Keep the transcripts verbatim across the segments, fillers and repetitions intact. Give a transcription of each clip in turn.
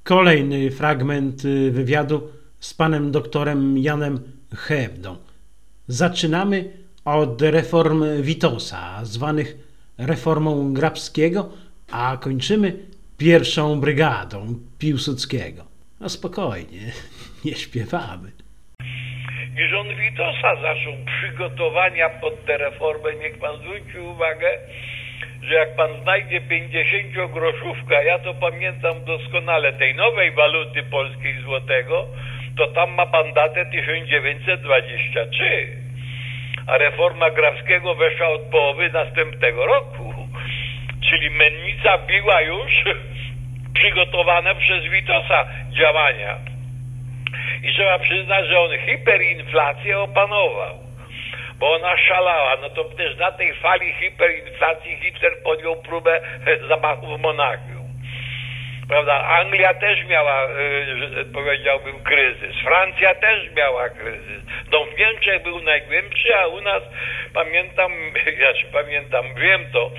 Kolejny fragment wywiadu z panem doktorem Janem Hewdą. Zaczynamy od reform Witosa, zwanych reformą Grabskiego, a kończymy pierwszą brygadą Piłsudskiego. No spokojnie, nie śpiewamy. I rząd Witosa zaczął przygotowania pod tę reformę. Niech pan zwróci uwagę, że jak pan znajdzie pięćdziesięciogroszówkę, ja to pamiętam doskonale, tej nowej waluty polskiej złotego, to tam ma pan datę tysiąc dziewięćset dwadzieścia trzy. A reforma Grabskiego weszła od połowy następnego roku. Czyli mennica biła już przygotowane przez Witosa działania. I trzeba przyznać, że on hiperinflację opanował, bo ona szalała. No to też na tej fali hiperinflacji Hitler podjął próbę zamachu w Monachium. Prawda? Anglia też miała, yy, powiedziałbym, kryzys. Francja też miała kryzys. No w Niemczech był najgłębszy, a u nas, pamiętam, ja się pamiętam, wiem to,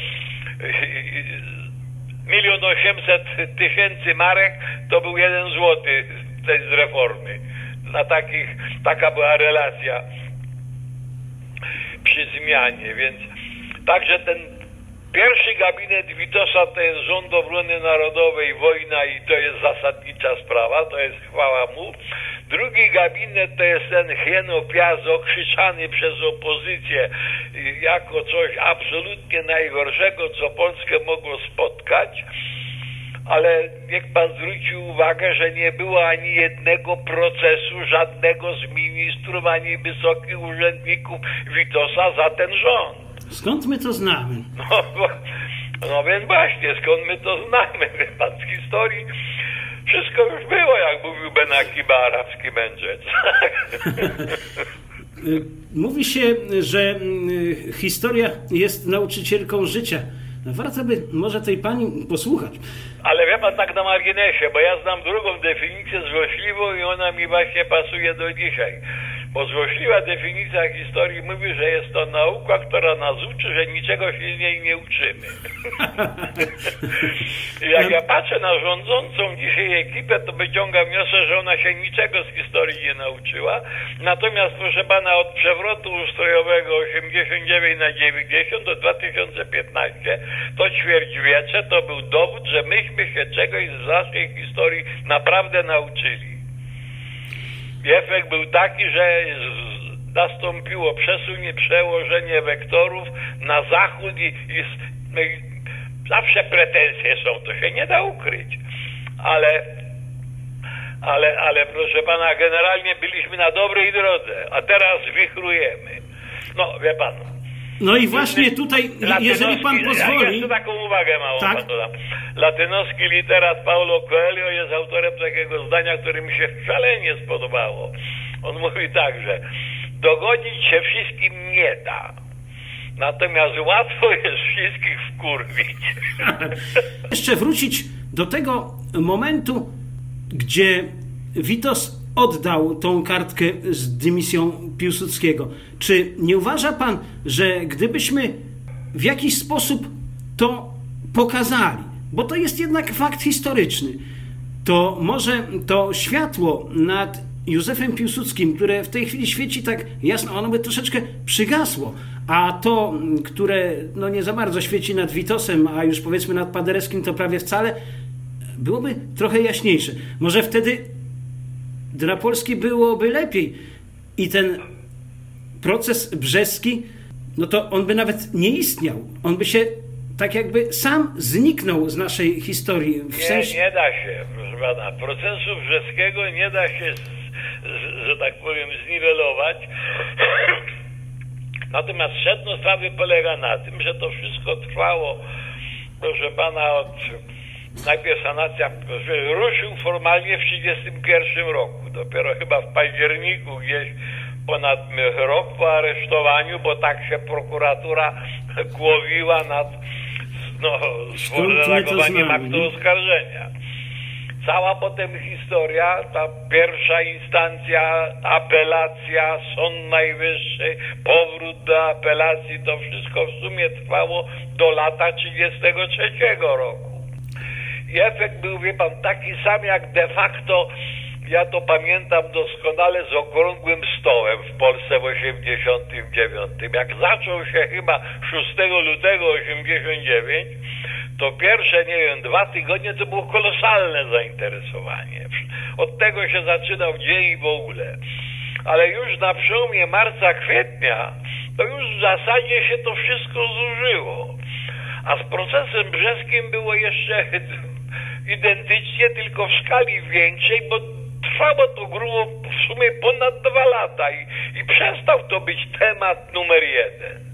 milion osiemset tysięcy marek to był jeden złoty z reformy. Na takich, taka była relacja przy zmianie, więc także ten pierwszy gabinet Witosa to jest Rząd Obrony Narodowej, wojna i to jest zasadnicza sprawa, to jest chwała mu. Drugi gabinet to jest ten Hieno Piaz okrzyczany przez opozycję jako coś absolutnie najgorszego, co Polskę mogło spotkać. Ale niech pan zwróci uwagę, że nie było ani jednego procesu żadnego z ministrów, ani wysokich urzędników Witosa za ten rząd. Skąd my to znamy? No, no więc właśnie, skąd my to znamy? Wie pan, z historii wszystko już było, jak mówił Benakiba, arabski mędrzec. Mówi się, że historia jest nauczycielką życia. Warto by może tej pani posłuchać. Ale wie pan, tak na marginesie, bo ja znam drugą definicję złośliwą i ona mi właśnie pasuje do dzisiaj. Bo złośliwa definicja historii mówi, że jest to nauka, która nas uczy, że niczego się z niej nie uczymy. I jak ja patrzę na rządzącą dzisiaj ekipę, to wyciągam wniosek, że ona się niczego z historii nie nauczyła. Natomiast, proszę pana, od przewrotu ustrojowego osiemdziesiąt dziewięć na dziewięćdziesiąt do dwa tysiące piętnaście to ćwierćwiecze to był dowód, że myśmy się czegoś z naszej historii naprawdę nauczyli. I efekt był taki, że nastąpiło przesunie, przełożenie wektorów na zachód i, i, no i zawsze pretensje są, to się nie da ukryć. Ale, ale, ale proszę pana, generalnie byliśmy na dobrej drodze, a teraz wichrujemy. No, wie pan. No i właśnie tutaj, jeżeli pan pozwoli... Ja jeszcze taką uwagę małą tak? pan dodam. Latynoski literat Paulo Coelho jest autorem takiego zdania, które mi się szalenie spodobało. On mówi tak, że dogodzić się wszystkim nie da. Natomiast łatwo jest wszystkich wkurwić. Jeszcze wrócić do tego momentu, gdzie Witos oddał tą kartkę z dymisją Piłsudskiego. Czy nie uważa pan, że gdybyśmy w jakiś sposób to pokazali, bo to jest jednak fakt historyczny, to może to światło nad Józefem Piłsudskim, które w tej chwili świeci tak jasno, ono by troszeczkę przygasło, a to, które no nie za bardzo świeci nad Witosem, a już powiedzmy nad Paderewskim, to prawie wcale, byłoby trochę jaśniejsze. Może wtedy dla Polski byłoby lepiej i ten proces brzeski, no to on by nawet nie istniał. On by się tak jakby sam zniknął z naszej historii. W nie, sensie... nie da się, proszę pana. Procesu brzeskiego nie da się, z, z, że tak powiem, zniwelować. Natomiast sedno sprawy polega na tym, że to wszystko trwało, proszę pana, od... Najpierw sanacja ruszył formalnie w trzydziestym pierwszym roku. Dopiero chyba w październiku, gdzieś ponad rok po aresztowaniu, bo tak się prokuratura głowiła nad no, reagowaniem aktu oskarżenia. Cała potem historia, ta pierwsza instancja, apelacja, Sąd Najwyższy, powrót do apelacji, to wszystko w sumie trwało do lata trzydziestego trzeciego roku. i efekt był, wie pan, taki sam jak de facto, ja to pamiętam doskonale, z okrągłym stołem w Polsce w osiemdziesiątym dziewiątym. Jak zaczął się chyba szóstego lutego osiemdziesiątego dziewiątego, to pierwsze, nie wiem, dwa tygodnie to było kolosalne zainteresowanie. Od tego się zaczynał dzień i w ogóle. Ale już na przełomie marca, kwietnia, to już w zasadzie się to wszystko zużyło. A z procesem brzeskim było jeszcze identycznie, tylko w skali większej, bo trwało to grubo w sumie ponad dwa lata i, i przestał to być temat numer jeden.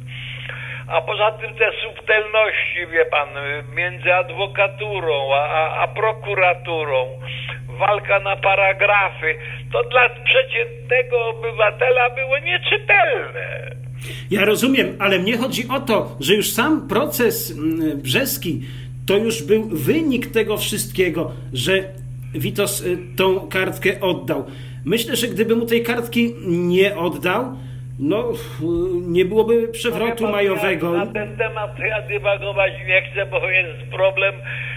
A poza tym te subtelności, wie pan, między adwokaturą a, a, a prokuraturą, walka na paragrafy, to dla przeciętnego obywatela było nieczytelne. Ja rozumiem, ale mnie chodzi o to, że już sam proces brzeski to już był wynik tego wszystkiego, że Witos tą kartkę oddał. Myślę, że gdyby mu tej kartki nie oddał, no nie byłoby przewrotu no, pan, majowego. Ja na ten temat ja dywagować nie chcę, bo jest problem,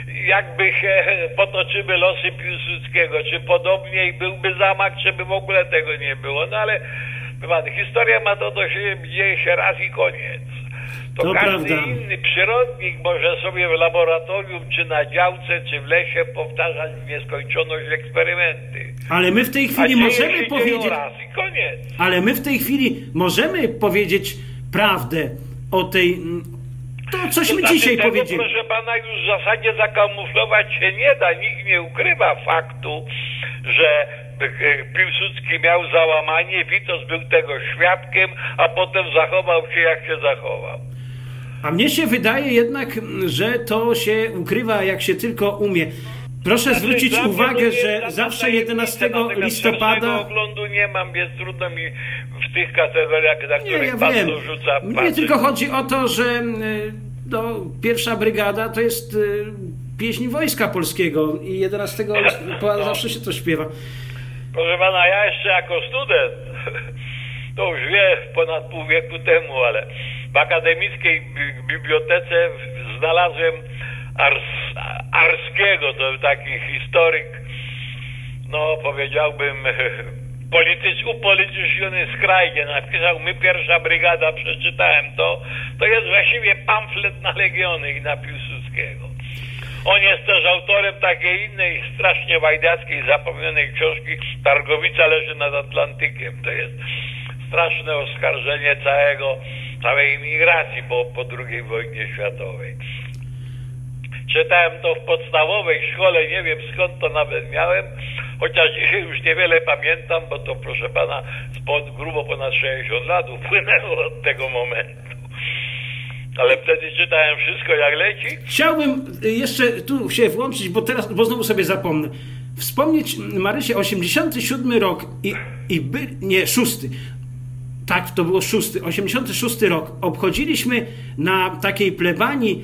jakby się potoczyły losy Piłsudskiego. Czy podobnie byłby zamach, czy by w ogóle tego nie było. No ale pan, historia ma to do siebie, dzieje się raz i koniec. To, to każdy prawda. Inny przyrodnik może sobie w laboratorium, czy na działce, czy w lesie powtarzać w nieskończoność eksperymenty. Ale my w tej chwili możemy powiedzieć... raz i koniec. Ale my w tej chwili możemy powiedzieć prawdę o tej... To cośmy to znaczy dzisiaj tego, powiedzieli. Proszę pana, już w zasadzie zakamuflować się nie da. Nikt nie ukrywa faktu, że Piłsudski miał załamanie, Witos był tego świadkiem, a potem zachował się jak się zachował. A mnie się wydaje jednak, że to się ukrywa jak się tylko umie. Proszę znaczy, zwrócić uwagę, że zawsze jedenastego listopada... oglądu nie mam, więc trudno mi w tych kategoriach, na których nie, ja pan to rzuca. Mnie tylko chodzi o to, że no, pierwsza brygada to jest pieśń Wojska Polskiego i jedenastego listopada no. zawsze się to śpiewa. Proszę pana, ja jeszcze jako student, to już wie, ponad pół wieku temu, ale w akademickiej bibliotece znalazłem Ars, Arskiego, to taki historyk, no powiedziałbym, politycz, upolityczniony skrajnie, napisał My Pierwsza Brygada, przeczytałem to, to jest właściwie pamflet na Legiony i na Piłsudskiego. On jest też autorem takiej innej, strasznie wajdackiej, zapomnianej książki Targowica leży nad Atlantykiem. To jest straszne oskarżenie całego, całej imigracji po, po drugiej wojnie światowej. Czytałem to w podstawowej szkole, nie wiem skąd to nawet miałem, chociaż dzisiaj już niewiele pamiętam, bo to proszę pana spod grubo ponad sześćdziesiąt lat upłynęło od tego momentu. Ale wtedy czytałem wszystko jak leci. Chciałbym jeszcze tu się włączyć, bo teraz, bo znowu sobie zapomnę. Wspomnieć, Marysie, osiemdziesiąty siódmy rok i, i by, nie, szósty. Tak, to było szósty. osiemdziesiąty szósty rok. Obchodziliśmy na takiej plebanii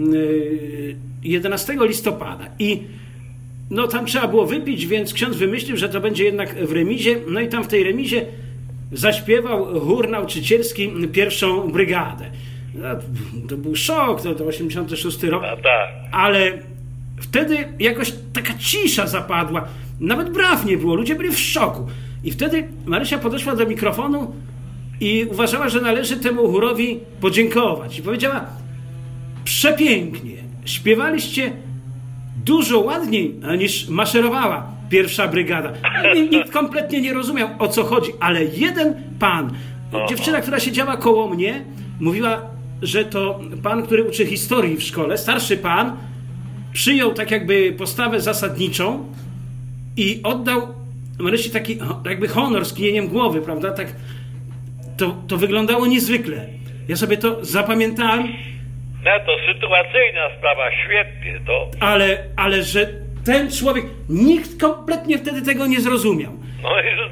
yy, jedenastego listopada i no tam trzeba było wypić, więc ksiądz wymyślił, że to będzie jednak w remizie. No i tam w tej remizie zaśpiewał chór nauczycielski pierwszą brygadę. No, to był szok, to, to osiemdziesiąty szósty rok, no tak. Ale wtedy jakoś taka cisza zapadła. Nawet braw nie było, ludzie byli w szoku. I wtedy Marysia podeszła do mikrofonu i uważała, że należy temu chórowi podziękować. I powiedziała, przepięknie, śpiewaliście dużo ładniej niż maszerowała pierwsza brygada. Nikt kompletnie nie rozumiał, o co chodzi, ale jeden pan, dziewczyna, która siedziała koło mnie, mówiła, że to pan, który uczy historii w szkole, starszy pan, przyjął tak jakby postawę zasadniczą i oddał Marysi taki jakby honor z kinieniem głowy, prawda? Tak, to, to wyglądało niezwykle. Ja sobie to zapamiętałem. No to sytuacyjna sprawa, świetnie to. Ale, ale że ten człowiek, nikt kompletnie wtedy tego nie zrozumiał. No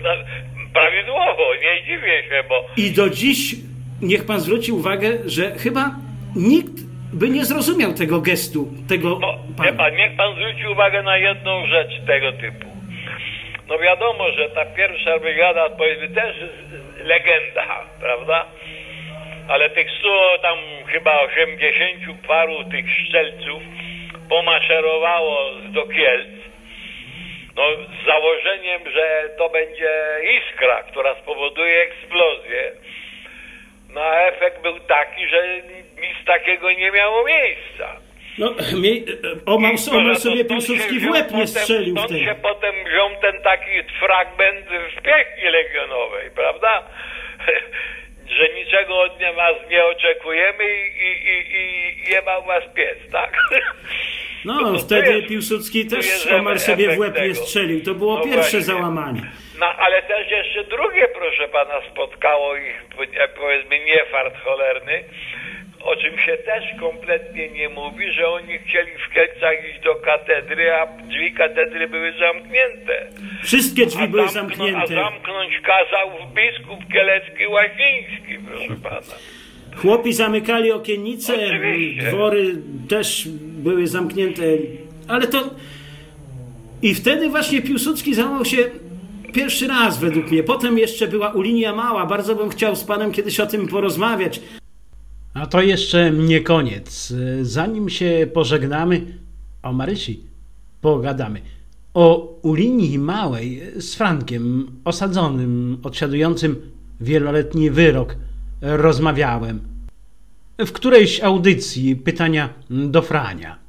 prawidłowo, nie dziwię się, bo... I do dziś niech pan zwróci uwagę, że chyba nikt by nie zrozumiał tego gestu, tego no, pana. Pan, niech pan zwróci uwagę na jedną rzecz tego typu. No wiadomo, że ta pierwsza brygada, powiedzmy, też legenda, prawda? Ale tych stu, tam chyba osiemdziesięciu paru tych strzelców pomaszerowało do Kielc, no, z założeniem, że to będzie iskra, która spowoduje eksplozję. No a efekt był taki, że nic takiego nie miało miejsca. No, mie- omal, omal sobie Piłsudski w łeb nie strzelił stąd wtedy. się potem wziął ten taki fragment w Piechni Legionowej, prawda? Że niczego od was nie oczekujemy i, i, i jebał was pies, tak? No, no wtedy jest, Piłsudski też omal sobie w łeb nie strzelił. To było no pierwsze właśnie. załamanie. No, ale też jeszcze drugie, proszę pana, spotkało ich, powiedzmy, niefart cholerny, o czym się też kompletnie nie mówi, że oni chcieli w Kielcach iść do katedry, a drzwi katedry były zamknięte. Wszystkie drzwi a były zamkną, zamknięte. A zamknąć kazał biskup kielecki Łasiński, proszę pana. Chłopi zamykali okiennice, Oczywiście. dwory też były zamknięte, ale to... I wtedy właśnie Piłsudski załamał się pierwszy raz według mnie. Potem jeszcze była Ulinia Mała. Bardzo bym chciał z panem kiedyś o tym porozmawiać. A to jeszcze nie koniec. Zanim się pożegnamy, o Marysi pogadamy. O Ulinii Małej z Frankiem, osadzonym, odsiadującym wieloletni wyrok, rozmawiałem. W którejś audycji pytania do Frania.